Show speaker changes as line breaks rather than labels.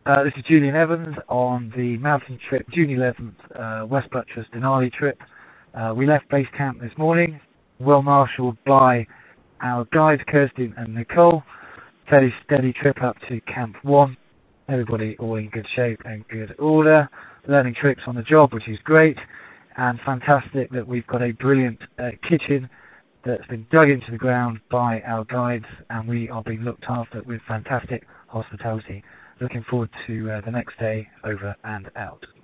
This is Julian Evans on the mountain trip, June 11th, West Buttress Denali trip. We left base camp this morning, well marshalled by our guides Kirsten and Nicole. Fairly steady trip up to Camp 1. Everybody all in good shape and good order. Learning tricks on the job, which is great. And fantastic that we've got a brilliant kitchen that's been dug into the ground by our guides, and we are being looked after with fantastic hospitality. Looking forward to the next day. Over and out.